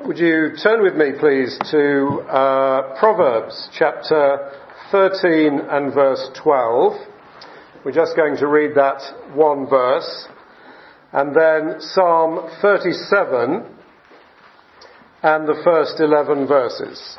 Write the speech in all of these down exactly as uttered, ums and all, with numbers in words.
Would you turn with me, please, to uh, Proverbs chapter thirteen and verse twelve. We're just going to read that one verse. And then Psalm thirty-seven and the first eleven verses.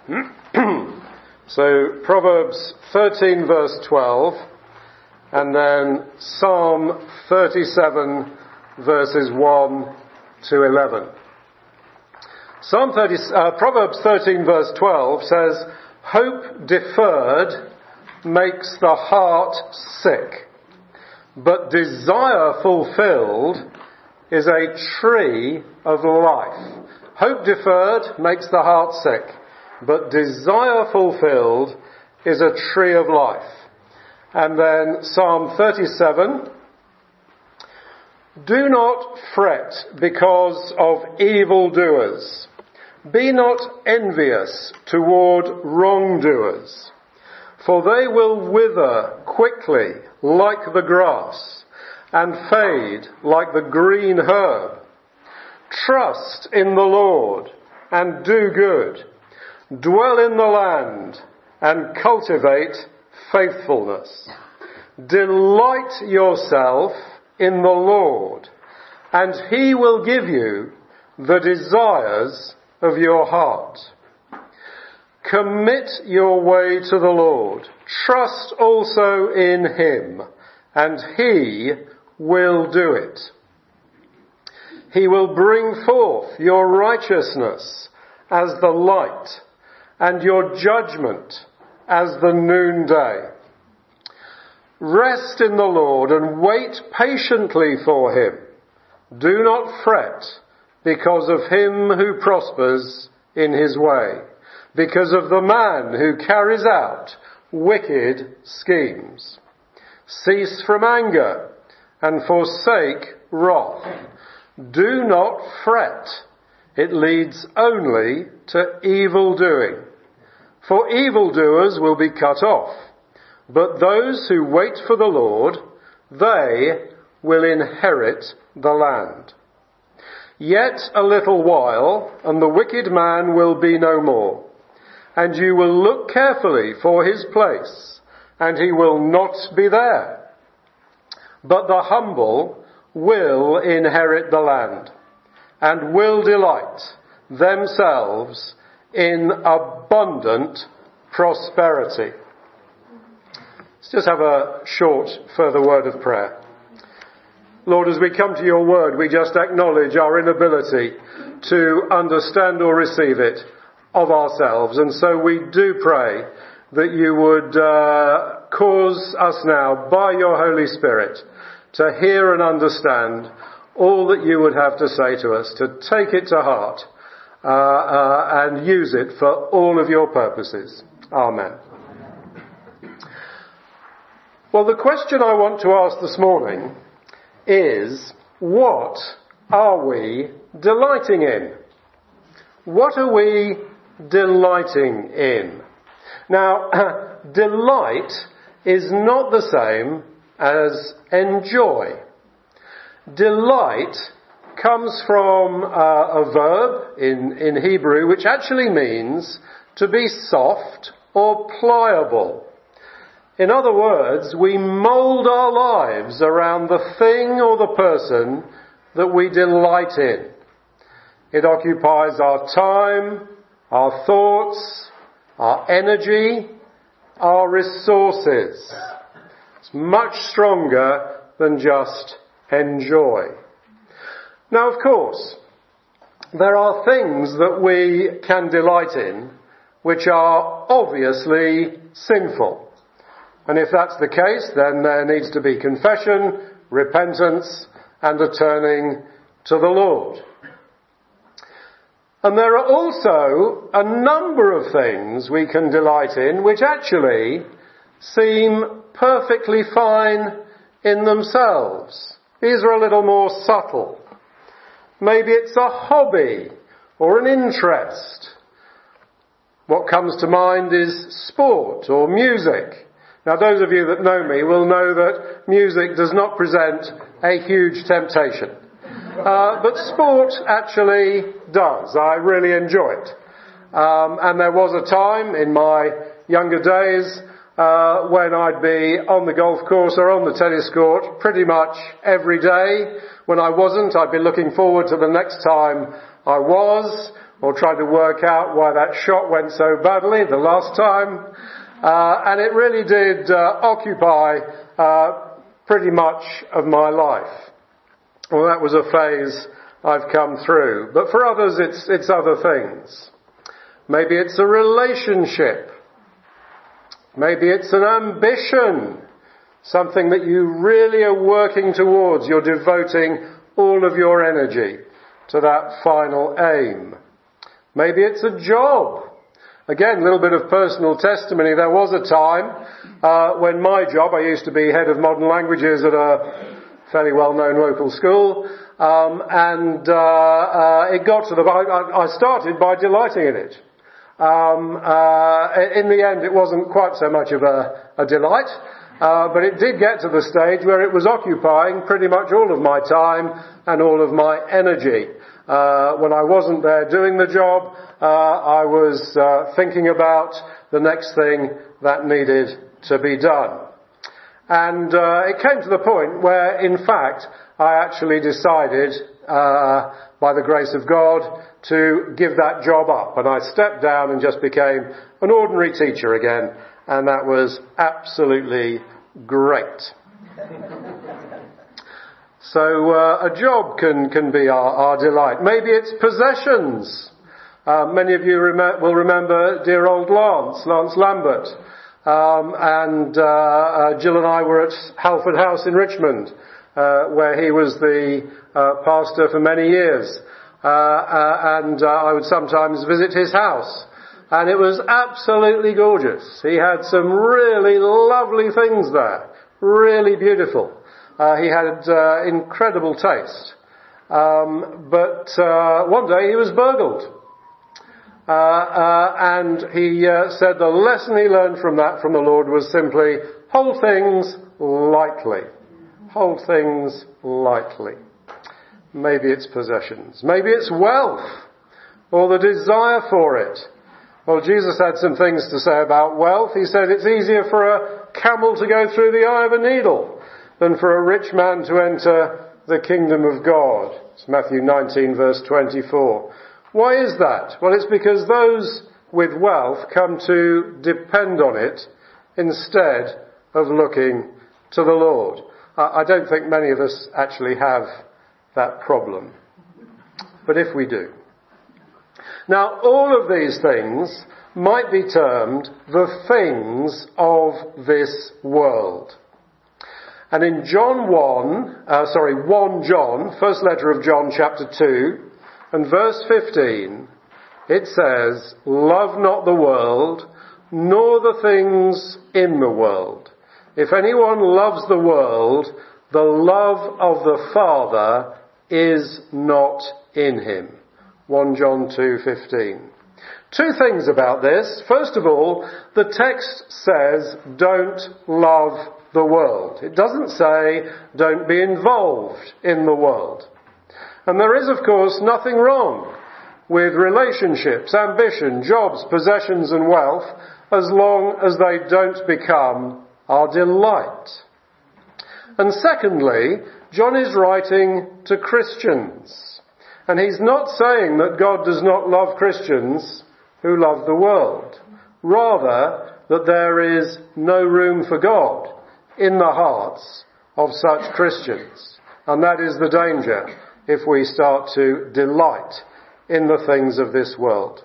So Proverbs thirteen verse twelve and then Psalm thirty-seven verses one to eleven. Psalm thirty, uh, Proverbs thirteen verse twelve says, "Hope deferred makes the heart sick, but desire fulfilled is a tree of life." Hope deferred makes the heart sick, but desire fulfilled is a tree of life. And then Psalm thirty-seven, "Do not fret because of evildoers. Be not envious toward wrongdoers, for they will wither quickly like the grass and fade like the green herb. Trust in the Lord and do good. Dwell in the land and cultivate faithfulness. Delight yourself in the Lord, and he will give you the desires of your heart. Commit your way to the Lord. Trust also in him, and he will do it. He will bring forth your righteousness as the light, and your judgment as the noonday. Rest in the Lord and wait patiently for him. Do not fret because of him who prospers in his way, because of the man who carries out wicked schemes. Cease from anger and forsake wrath. Do not fret. It leads only to evil doing. For evildoers will be cut off, but those who wait for the Lord, they will inherit the land. Yet a little while, and the wicked man will be no more, and you will look carefully for his place, and he will not be there. But the humble will inherit the land, and will delight themselves in abundant prosperity." Let's just have a short further word of prayer. Lord, as we come to your word, we just acknowledge our inability to understand or receive it of ourselves. And so we do pray that you would uh, cause us now, by your Holy Spirit, to hear and understand all that you would have to say to us, to take it to heart uh, uh, and use it for all of your purposes. Amen. Well, the question I want to ask this morning is, what are we delighting in? What are we delighting in? Now, delight is not the same as enjoy. Delight comes from uh, a verb in, in Hebrew which actually means to be soft or pliable. In other words, we mould our lives around the thing or the person that we delight in. It occupies our time, our thoughts, our energy, our resources. It's much stronger than just enjoy. Now, of course, there are things that we can delight in which are obviously sinful. And if that's the case, then there needs to be confession, repentance, and a turning to the Lord. And there are also a number of things we can delight in which actually seem perfectly fine in themselves. These are a little more subtle. Maybe it's a hobby or an interest. What comes to mind is sport or music. Now, those of you that know me will know that music does not present a huge temptation. Uh, but sport actually does. I really enjoy it. Um, and there was a time in my younger days uh, when I'd be on the golf course or on the tennis court pretty much every day. When I wasn't, I'd be looking forward to the next time I was, or trying to work out why that shot went so badly the last time. Uh, and it really did uh, occupy uh, pretty much of my life. Well, that was a phase I've come through. But for others, it's, it's other things. Maybe it's a relationship. Maybe it's an ambition. Something that you really are working towards. You're devoting all of your energy to that final aim. Maybe it's a job. Again, a little bit of personal testimony. There was a time uh, when my job, I used to be head of modern languages at a fairly well-known local school, um, and uh, uh, it got to the... I, I started by delighting in it. Um, uh, in the end, it wasn't quite so much of a, a delight, uh, but it did get to the stage where it was occupying pretty much all of my time and all of my energy. Uh, when I wasn't there doing the job, uh, I was uh, thinking about the next thing that needed to be done. And uh, it came to the point where, in fact, I actually decided, uh, by the grace of God, to give that job up. And I stepped down and just became an ordinary teacher again. And that was absolutely great. So uh, a job can, can be our, our delight. Maybe it's possessions. Uh, many of you rem- will remember dear old Lance, Lance Lambert. Um, and uh, uh, Jill and I were at Halford House in Richmond, uh, where he was the uh, pastor for many years. Uh, uh, and uh, I would sometimes visit his house. And it was absolutely gorgeous. He had some really lovely things there. Really beautiful. Uh, he had uh, incredible taste. Um, but uh, one day he was burgled. Uh, uh, and he uh, said the lesson he learned from that from the Lord was simply, hold things lightly. Hold things lightly. Maybe it's possessions. Maybe it's wealth. Or the desire for it. Well, Jesus had some things to say about wealth. He said it's easier for a camel to go through the eye of a needle than for a rich man to enter the kingdom of God. It's Matthew nineteen verse twenty-four. Why is that? Well, it's because those with wealth come to depend on it instead of looking to the Lord. I don't think many of us actually have that problem. But if we do. Now, all of these things might be termed the things of this world. And in John one, uh, sorry, First John, first letter of John chapter two, and verse fifteen, it says, love not the world, nor the things in the world. If anyone loves the world, the love of the Father is not in him. First John two fifteen. Two things about this. First of all, the text says, don't love the world. It doesn't say, don't be involved in the world. And there is, of course, nothing wrong with relationships, ambition, jobs, possessions and wealth, as long as they don't become our delight. And secondly, John is writing to Christians. And he's not saying that God does not love Christians who love the world. Rather, that there is no room for God in the hearts of such Christians. And that is the danger if we start to delight in the things of this world.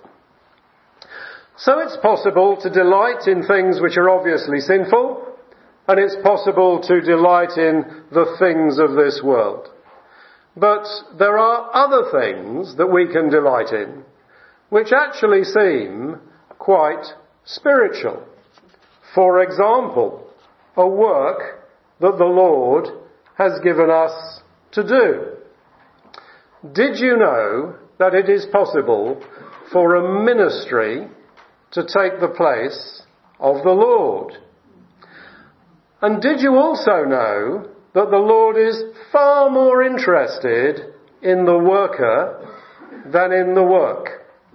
So it's possible to delight in things which are obviously sinful, and it's possible to delight in the things of this world. But there are other things that we can delight in, which actually seem quite spiritual. For example, a work that the Lord has given us to do. Did you know that it is possible for a ministry to take the place of the Lord? And did you also know that the Lord is far more interested in the worker than in the work.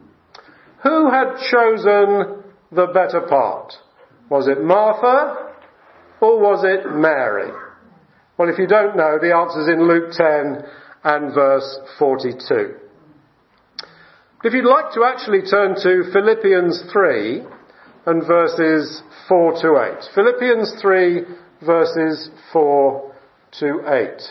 Who had chosen the better part? Was it Martha or was it Mary? Well, if you don't know, the answer's in Luke ten and verse forty-two. If you'd like to actually turn to Philippians three and verses four to eight. Philippians three verses four to eight.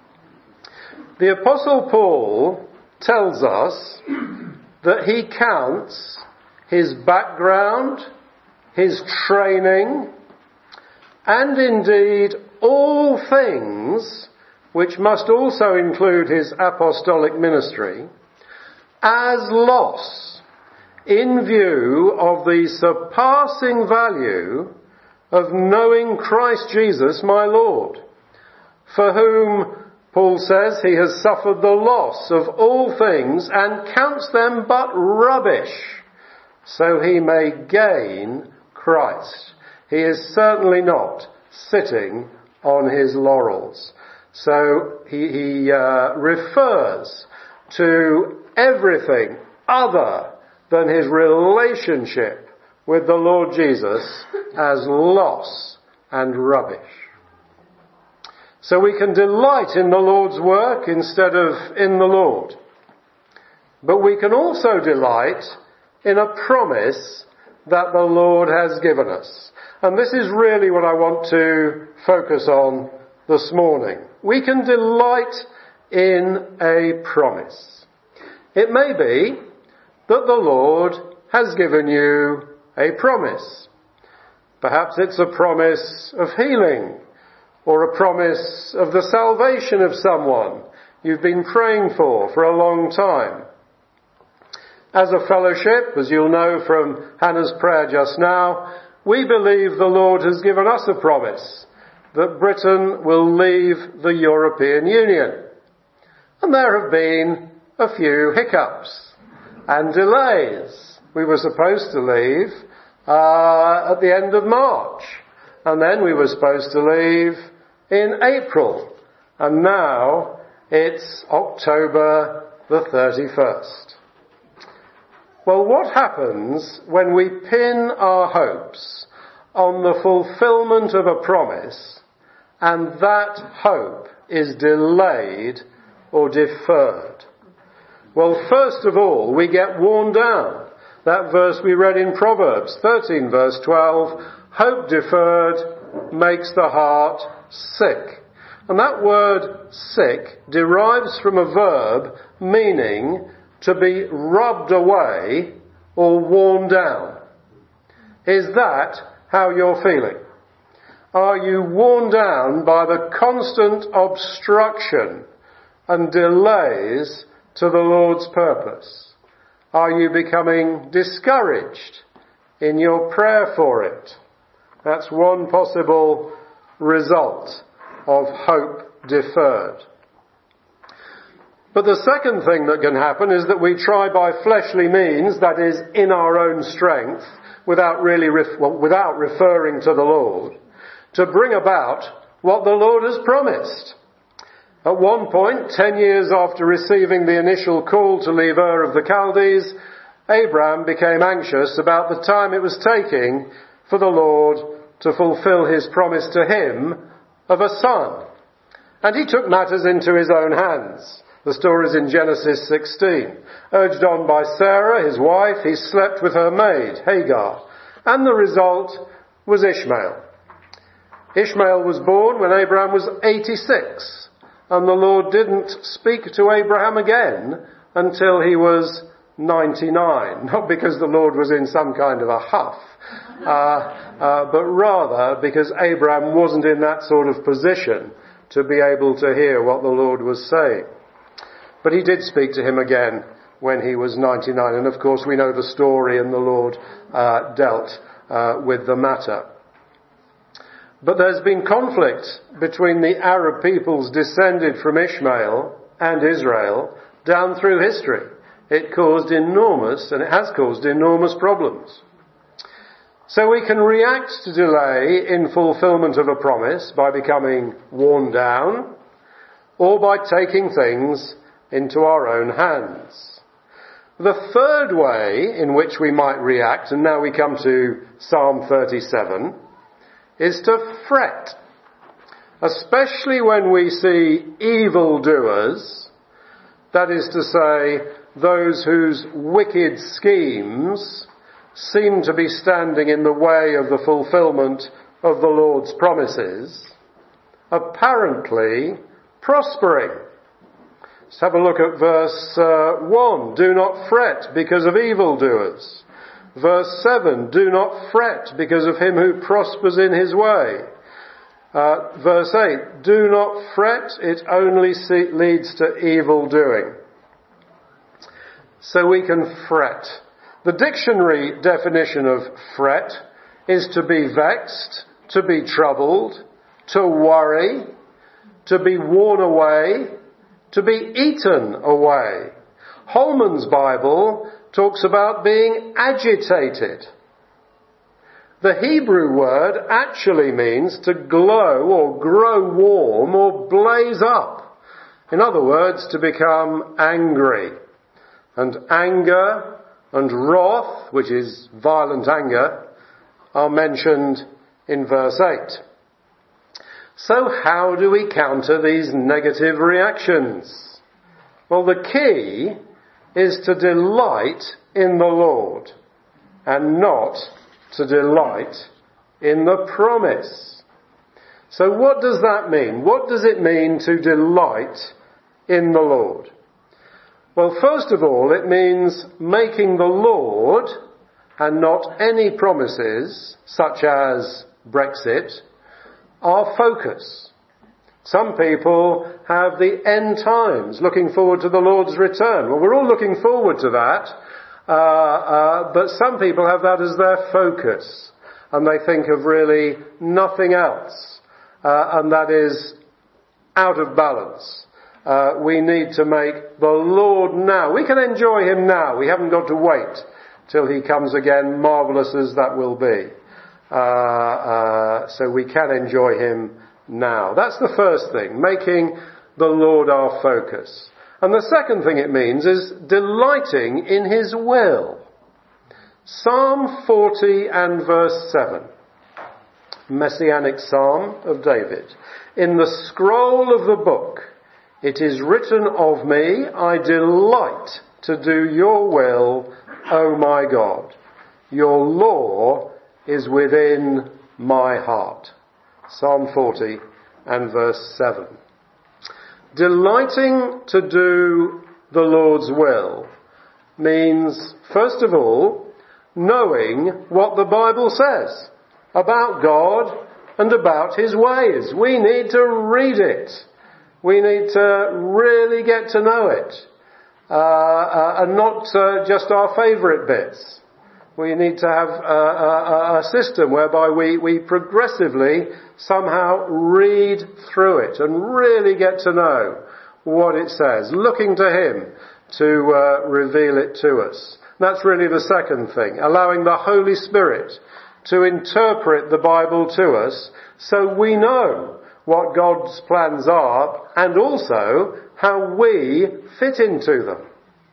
The Apostle Paul tells us that he counts his background, his training, and indeed all things, which must also include his apostolic ministry, as loss in view of the surpassing value of knowing Christ Jesus my Lord, for whom, Paul says, he has suffered the loss of all things and counts them but rubbish, so he may gain Christ. He is certainly not sitting on his laurels. So he, he uh, refers to everything other than his relationship with the Lord Jesus as loss and rubbish. So we can delight in the Lord's work instead of in the Lord. But we can also delight in a promise that the Lord has given us. And this is really what I want to focus on this morning. We can delight in a promise. It may be that the Lord has given you a promise. Perhaps it's a promise of healing, or a promise of the salvation of someone you've been praying for for a long time. As a fellowship, as you'll know from Hannah's prayer just now, we believe the Lord has given us a promise that Britain will leave the European Union. And there have been a few hiccups and delays. We were supposed to leave uh, at the end of March, and then we were supposed to leave in April, and now it's October the thirty-first. Well, what happens when we pin our hopes on the fulfillment of a promise and that hope is delayed or deferred? Well, first of all, we get worn down. That verse we read in Proverbs thirteen verse twelve, hope deferred makes the heart sick. And that word sick derives from a verb meaning to be rubbed away or worn down. Is that how you're feeling? Are you worn down by the constant obstruction and delays to the Lord's purpose? Are you becoming discouraged in your prayer for it? That's one possible result of hope deferred. But the second thing that can happen is that we try by fleshly means, that is, in our own strength, without really ref- well, without referring to the Lord, to bring about what the Lord has promised. At one point, ten years after receiving the initial call to leave Ur of the Chaldees, Abraham became anxious about the time it was taking for the Lord to fulfill his promise to him of a son. And he took matters into his own hands. The story is in Genesis sixteen. Urged on by Sarah, his wife, he slept with her maid, Hagar. And the result was Ishmael. Ishmael was born when Abraham was eighty-six. And the Lord didn't speak to Abraham again until he was ninety-nine. Not because the Lord was in some kind of a huff, uh, uh, but rather because Abraham wasn't in that sort of position to be able to hear what the Lord was saying. But he did speak to him again when he was ninety-nine. And of course we know the story, and the Lord uh, dealt uh, with the matter. But there's been conflict between the Arab peoples descended from Ishmael and Israel down through history. It caused enormous, and it has caused enormous problems. So we can react to delay in fulfillment of a promise by becoming worn down, or by taking things into our own hands. The third way in which we might react, and now we come to Psalm thirty-seven, is to fret. Especially when we see evildoers, that is to say, those whose wicked schemes seem to be standing in the way of the fulfillment of the Lord's promises, apparently prospering. Let's have a look at verse uh, one. Do not fret because of evildoers. Verse seven. Do not fret because of him who prospers in his way. Uh, verse eight. Do not fret, it only see- leads to evil doing. So we can fret. The dictionary definition of fret is to be vexed, to be troubled, to worry, to be worn away, to be eaten away. Holman's Bible talks about being agitated. The Hebrew word actually means to glow or grow warm or blaze up. In other words, to become angry. And anger and wrath, which is violent anger, are mentioned in verse eight. So how do we counter these negative reactions? Well, the key is to delight in the Lord and not to delight in the promise. So what does that mean? What does it mean to delight in the Lord? Well, first of all, it means making the Lord, and not any promises, such as Brexit, our focus. Some people have the end times, looking forward to the Lord's return. Well, we're all looking forward to that, uh, uh, but some people have that as their focus, and they think of really nothing else, uh, and that is out of balance. Uh, we need to make the Lord now. We can enjoy him now. We haven't got to wait till he comes again, marvellous as that will be. Uh, uh, so we can enjoy him now. That's the first thing, making the Lord our focus. And the second thing it means is delighting in his will. Psalm forty and verse seven. Messianic Psalm of David. In the scroll of the book, it is written of me, I delight to do your will, O my God. Your law is within my heart. Psalm forty and verse seven. Delighting to do the Lord's will means, first of all, knowing what the Bible says about God and about his ways. We need to read it. We need to really get to know it, uh, uh, and not uh, just our favourite bits. We need to have a, a, a system whereby we, we progressively somehow read through it and really get to know what it says, looking to him to uh, reveal it to us. That's really the second thing, allowing the Holy Spirit to interpret the Bible to us so we know what God's plans are, and also how we fit into them.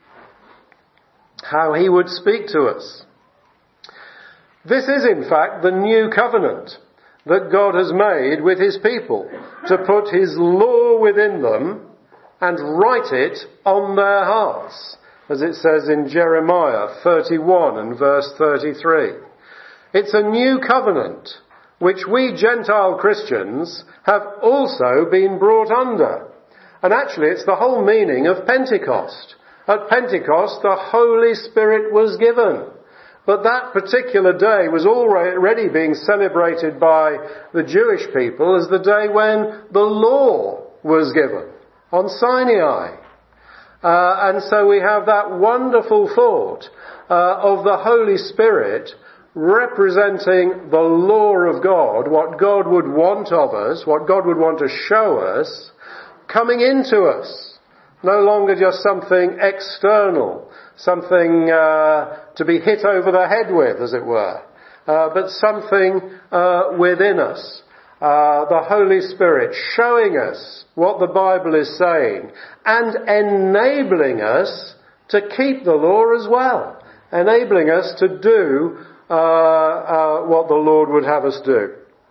How he would speak to us. This is in fact the new covenant that God has made with his people, to put his law within them and write it on their hearts, as it says in Jeremiah thirty-one and verse thirty-three. It's a new covenant which we Gentile Christians have also been brought under. And actually it's the whole meaning of Pentecost. At Pentecost the Holy Spirit was given. But that particular day was already being celebrated by the Jewish people as the day when the law was given on Sinai. Uh, and so we have that wonderful thought uh, of the Holy Spirit representing the law of God, what God would want of us, what God would want to show us, coming into us. No longer just something external, something uh, to be hit over the head with, as it were, uh, but something uh, within us. uh, the Holy Spirit showing us what the Bible is saying and enabling us to keep the law as well, enabling us to do uh, uh, what the Lord would have us do.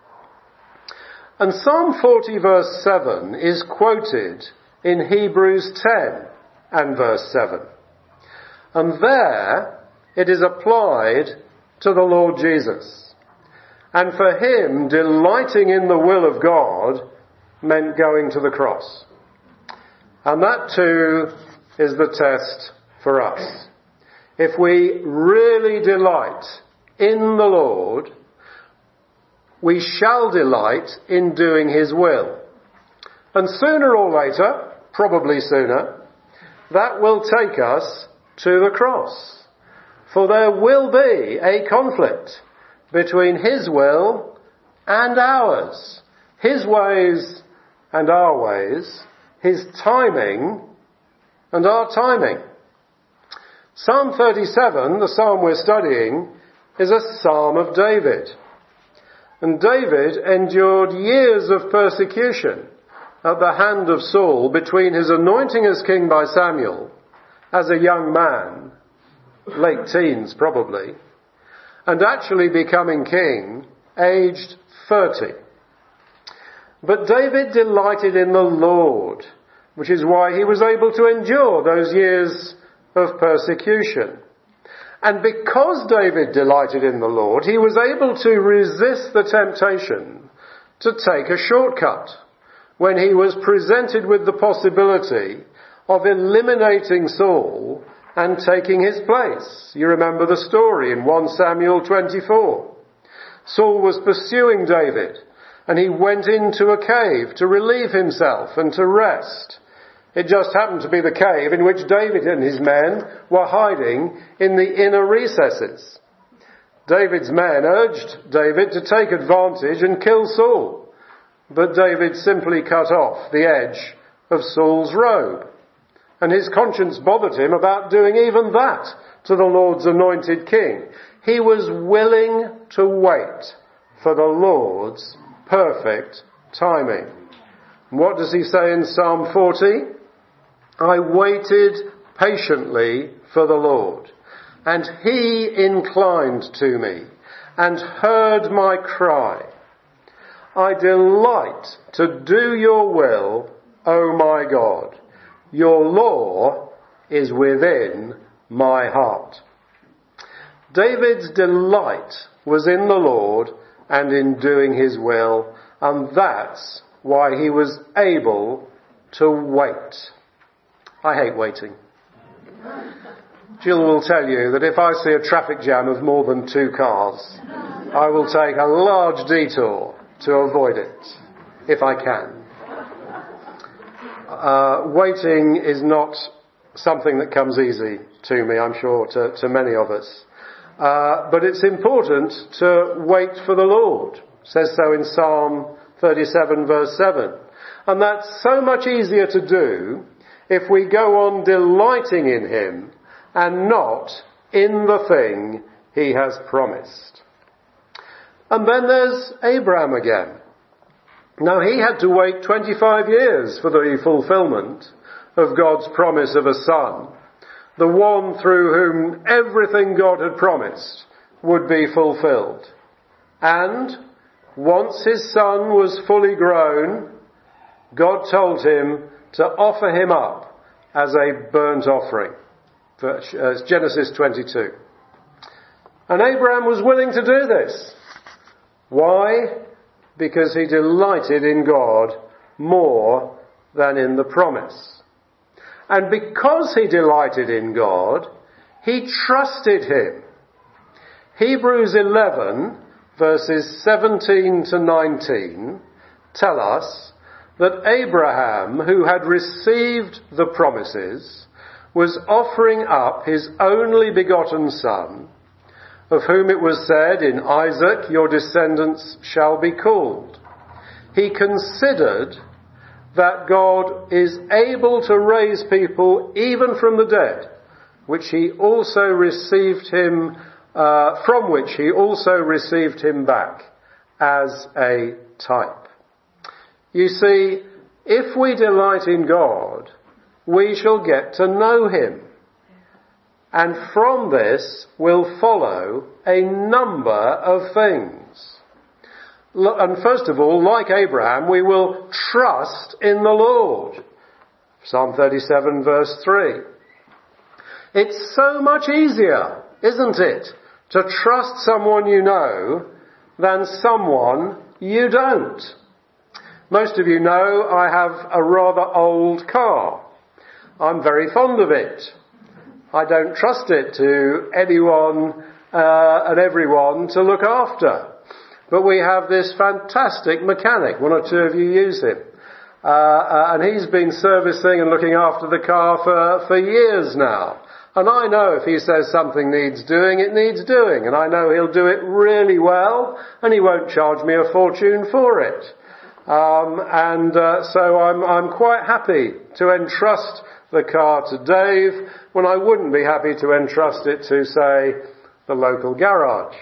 And Psalm forty verse seven is quoted in Hebrews ten and verse seven. And there it is applied to the Lord Jesus. And for him, delighting in the will of God meant going to the cross. And that too is the test for us. If we really delight in the Lord, we shall delight in doing his will. And sooner or later, probably sooner, that will take us to the cross. For there will be a conflict between his will and ours, his ways and our ways, his timing and our timing. Psalm thirty-seven, the psalm we're studying, is a psalm of David. And David endured years of persecution at the hand of Saul between his anointing as king by Samuel as a young man, late teens probably, and actually becoming king aged thirty. But David delighted in the Lord, which is why he was able to endure those years of persecution. And because David delighted in the Lord, he was able to resist the temptation to take a shortcut when he was presented with the possibility of eliminating Saul and taking his place. You remember the story in First Samuel twenty-four. Saul was pursuing David, and he went into a cave to relieve himself and to rest. It just happened to be the cave in which David and his men were hiding in the inner recesses. David's men urged David to take advantage and kill Saul, but David simply cut off the edge of Saul's robe. And his conscience bothered him about doing even that to the Lord's anointed king. He was willing to wait for the Lord's perfect timing. And what does he say in Psalm forty? I waited patiently for the Lord, and he inclined to me and heard my cry. I delight to do your will, O my God. Your law is within my heart. David's delight was in the Lord and in doing his will, and that's why he was able to wait. I hate waiting. Jill will tell you that if I see a traffic jam of more than two cars, I will take a large detour to avoid it, if I can. Uh, waiting is not something that comes easy to me, I'm sure, to, to many of us. Uh, but it's important to wait for the Lord. It says so in Psalm thirty-seven verse seven. And that's so much easier to do if we go on delighting in him and not in the thing he has promised. And then there's Abraham again. Now he had to wait twenty-five years for the fulfillment of God's promise of a son, the one through whom everything God had promised would be fulfilled. And once his son was fully grown, God told him to offer him up as a burnt offering. As Genesis twenty-two. And Abraham was willing to do this. Why? Because he delighted in God more than in the promise. And because he delighted in God, he trusted him. Hebrews eleven, verses seventeen to nineteen, tell us that Abraham, who had received the promises, was offering up his only begotten son, of whom it was said, in Isaac your descendants shall be called. He considered that God is able to raise people even from the dead, which he also received him, uh, from which he also received him back as a type. You see, if we delight in God, we shall get to know him. And from this will follow a number of things. And first of all, like Abraham, we will trust in the Lord. Psalm thirty-seven verse three. It's so much easier, isn't it, to trust someone you know than someone you don't. Most of you know I have a rather old car. I'm very fond of it. I don't trust it to anyone uh, and everyone to look after. But we have this fantastic mechanic. One or two of you use him. Uh, uh, and he's been servicing and looking after the car for, for years now. And I know if he says something needs doing, it needs doing. And I know he'll do it really well, and he won't charge me a fortune for it. Um, and uh, so I'm, I'm quite happy to entrust the car to Dave when I wouldn't be happy to entrust it to, say, the local garage.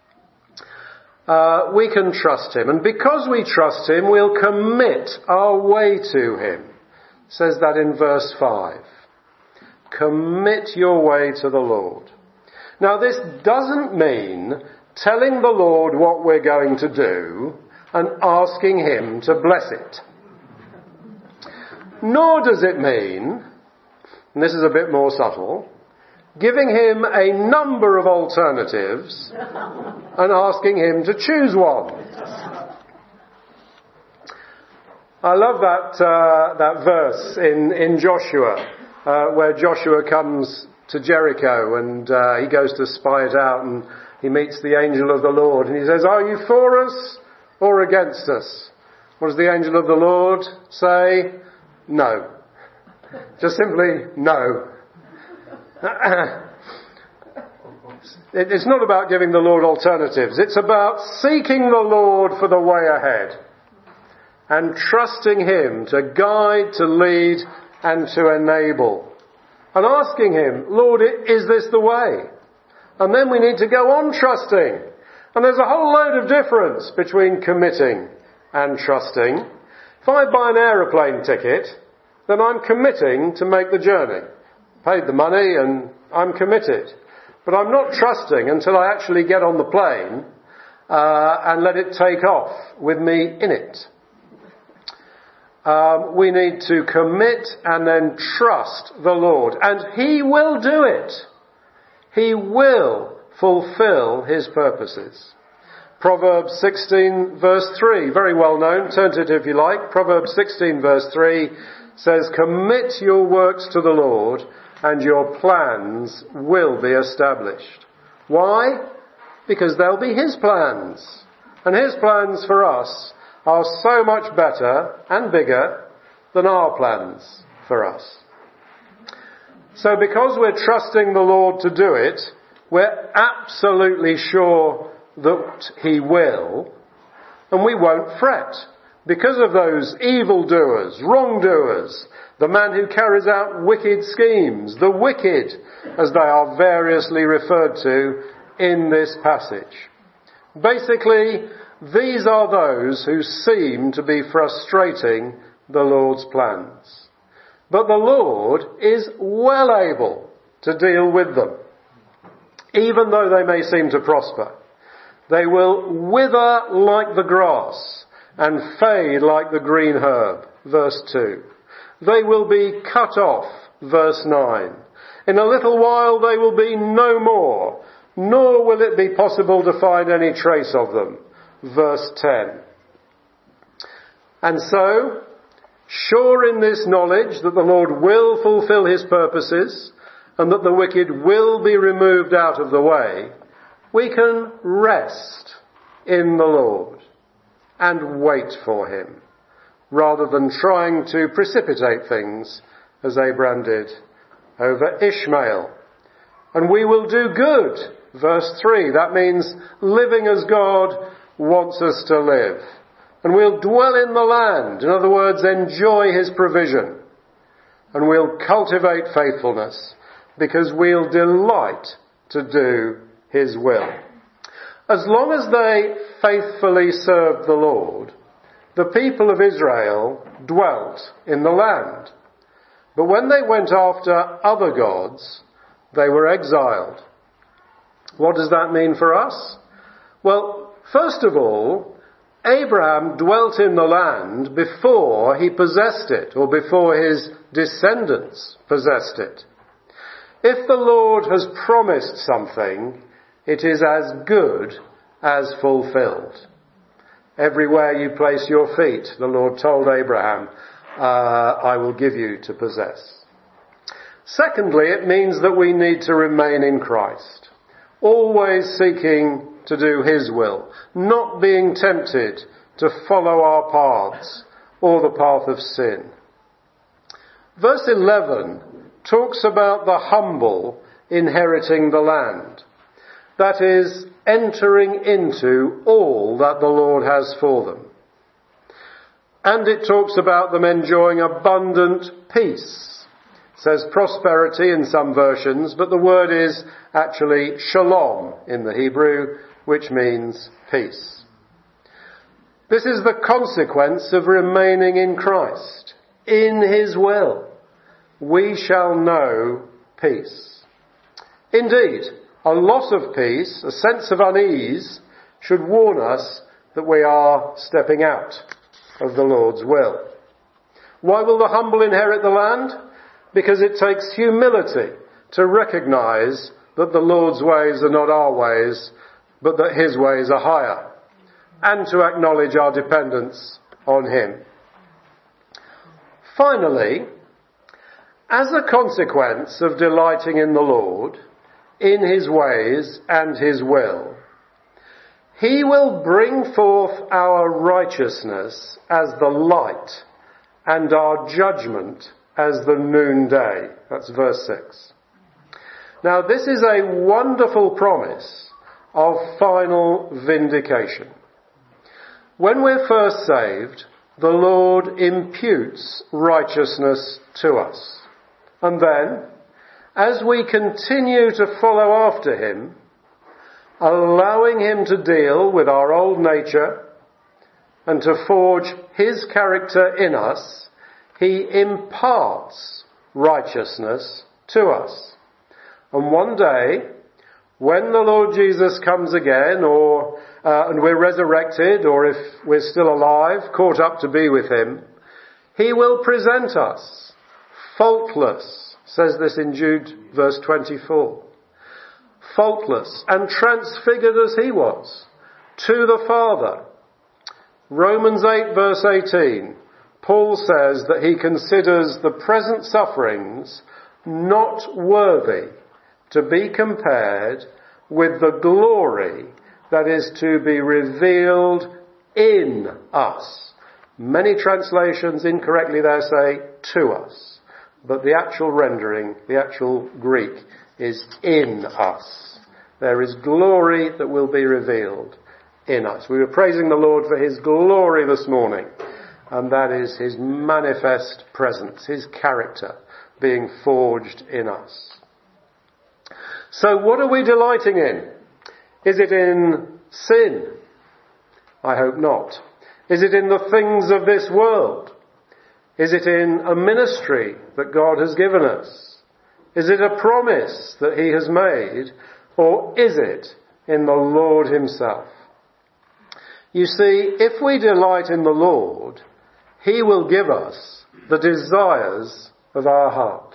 Uh, we can trust him, and because we trust him, we'll commit our way to him. It says that in verse five. Commit your way to the Lord. Now this doesn't mean telling the Lord what we're going to do and asking him to bless it. Nor does it mean, and this is a bit more subtle, giving him a number of alternatives and asking him to choose one. I love that uh, that verse in, in Joshua, uh, where Joshua comes to Jericho and uh, he goes to spy it out, and he meets the angel of the Lord and he says, "Are you for us or against us?" What does the angel of the Lord say? No. Just simply no. It's not about giving the Lord alternatives. It's about seeking the Lord for the way ahead and trusting him to guide, to lead and to enable. And asking him, "Lord, is this the way?" And then we need to go on trusting. And there's a whole load of difference between committing and trusting. If I buy an aeroplane ticket, then I'm committing to make the journey. Paid the money and I'm committed. But I'm not trusting until I actually get on the plane uh, and let it take off with me in it. Um, we need to commit and then trust the Lord. And he will do it. He will fulfill his purposes. Proverbs sixteen verse three, very well known. Turn to it if you like. Proverbs sixteen verse three says, "Commit your works to the Lord, and your plans will be established." Why? Because they'll be his plans. And his plans for us are so much better and bigger than our plans for us. So because we're trusting the Lord to do it, we're absolutely sure that he will, and we won't fret because of those evildoers, wrongdoers, the man who carries out wicked schemes, the wicked, as they are variously referred to in this passage. Basically, these are those who seem to be frustrating the Lord's plans. But the Lord is well able to deal with them. Even though they may seem to prosper, they will wither like the grass and fade like the green herb. Verse two. They will be cut off. Verse nine. In a little while they will be no more, nor will it be possible to find any trace of them. Verse ten. And so, sure in this knowledge that the Lord will fulfill his purposes and that the wicked will be removed out of the way, we can rest in the Lord and wait for him, rather than trying to precipitate things as Abraham did over Ishmael. And we will do good. Verse three, that means living as God wants us to live. And we'll dwell in the land, in other words, enjoy his provision. And we'll cultivate faithfulness, because we'll delight to do his will. As long as they faithfully served the Lord, the people of Israel dwelt in the land. But when they went after other gods, they were exiled. What does that mean for us? Well, first of all, Abraham dwelt in the land before he possessed it, or before his descendants possessed it. If the Lord has promised something, it is as good as fulfilled. Everywhere you place your feet, the Lord told Abraham, uh, I will give you to possess. Secondly, it means that we need to remain in Christ, always seeking to do his will, not being tempted to follow our paths or the path of sin. Verse eleven talks about the humble inheriting the land. That is, entering into all that the Lord has for them. And it talks about them enjoying abundant peace. It says prosperity in some versions, but the word is actually shalom in the Hebrew, which means peace. This is the consequence of remaining in Christ, in his will. We shall know peace. Indeed, a loss of peace, a sense of unease, should warn us that we are stepping out of the Lord's will. Why will the humble inherit the land? Because it takes humility to recognize that the Lord's ways are not our ways, but that his ways are higher, and to acknowledge our dependence on him. Finally, as a consequence of delighting in the Lord, in his ways and his will, he will bring forth our righteousness as the light and our judgment as the noonday. That's verse six. Now this is a wonderful promise of final vindication. When we're first saved, the Lord imputes righteousness to us. And then, as we continue to follow after him, allowing him to deal with our old nature and to forge his character in us, he imparts righteousness to us. And one day, when the Lord Jesus comes again, or uh, and we're resurrected, or if we're still alive, caught up to be with him, he will present us faultless, says this in Jude verse twenty-four, faultless and transfigured as he was, to the Father. Romans eight verse eighteen, Paul says that he considers the present sufferings not worthy to be compared with the glory that is to be revealed in us. Many translations incorrectly there say to us, but the actual rendering, the actual Greek, is in us. There is glory that will be revealed in us. We were praising the Lord for his glory this morning, and that is his manifest presence, his character being forged in us. So what are we delighting in? Is it in sin? I hope not. Is it in the things of this world? Is it in a ministry that God has given us? Is it a promise that he has made? Or is it in the Lord himself? You see, if we delight in the Lord, he will give us the desires of our heart.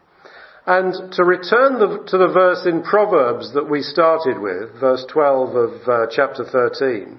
And to return the, to the verse in Proverbs that we started with, verse twelve of uh, chapter thirteen,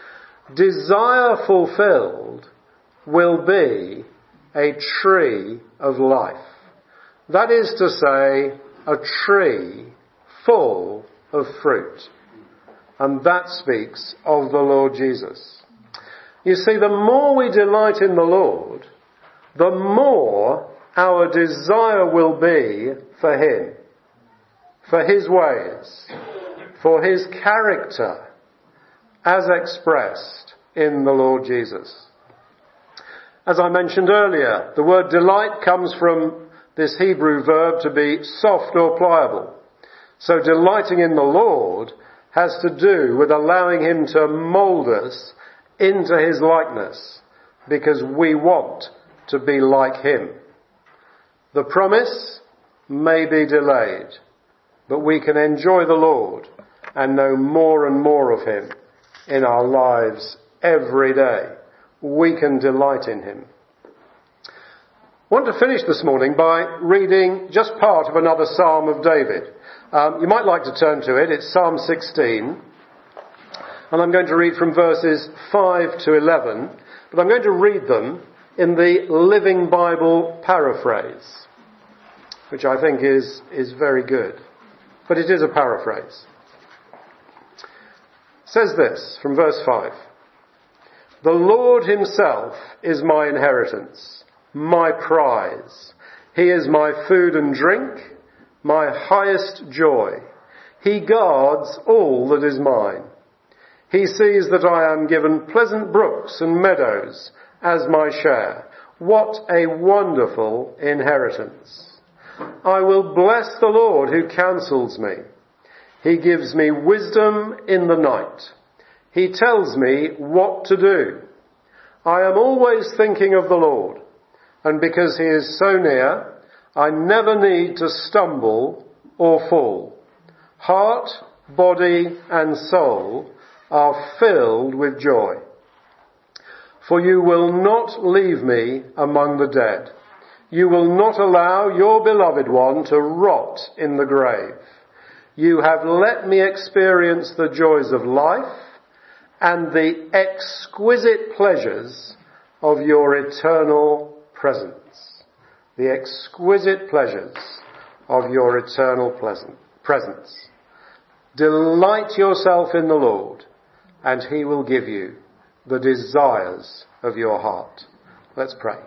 desire fulfilled will be a tree of life. That is to say, a tree full of fruit. And that speaks of the Lord Jesus. You see, the more we delight in the Lord, the more our desire will be for him, for his ways, for his character, as expressed in the Lord Jesus. As I mentioned earlier, the word delight comes from this Hebrew verb to be soft or pliable. So delighting in the Lord has to do with allowing him to mould us into his likeness because we want to be like him. The promise may be delayed, but we can enjoy the Lord and know more and more of him in our lives every day. We can delight in him. I want to finish this morning by reading just part of another Psalm of David. Um, you might like to turn to it. It's Psalm sixteen. And I'm going to read from verses five to eleven. But I'm going to read them in the Living Bible paraphrase, which I think is, is very good. But it is a paraphrase. It says this from verse five. The Lord himself is my inheritance, my prize. He is my food and drink, my highest joy. He guards all that is mine. He sees that I am given pleasant brooks and meadows as my share. What a wonderful inheritance. I will bless the Lord who counsels me. He gives me wisdom in the night. He tells me what to do. I am always thinking of the Lord, and because he is so near, I never need to stumble or fall. Heart, body, and soul are filled with joy. For you will not leave me among the dead. You will not allow your beloved one to rot in the grave. You have let me experience the joys of life and the exquisite pleasures of your eternal presence. The exquisite pleasures of your eternal presence. Delight yourself in the Lord, and he will give you the desires of your heart. Let's pray.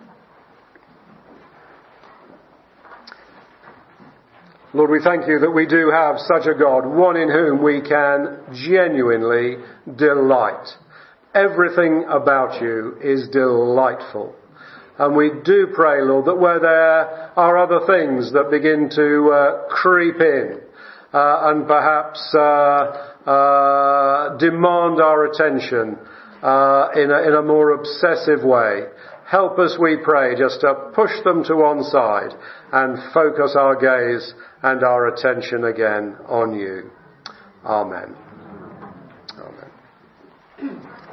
Lord, we thank you that we do have such a God, one in whom we can genuinely delight. Everything about you is delightful. And we do pray, Lord, that where there are other things that begin to uh, creep in uh, and perhaps uh, uh, demand our attention uh, in, a, in a more obsessive way, help us, we pray, just to push them to one side and focus our gaze and our attention again on you. Amen. Amen.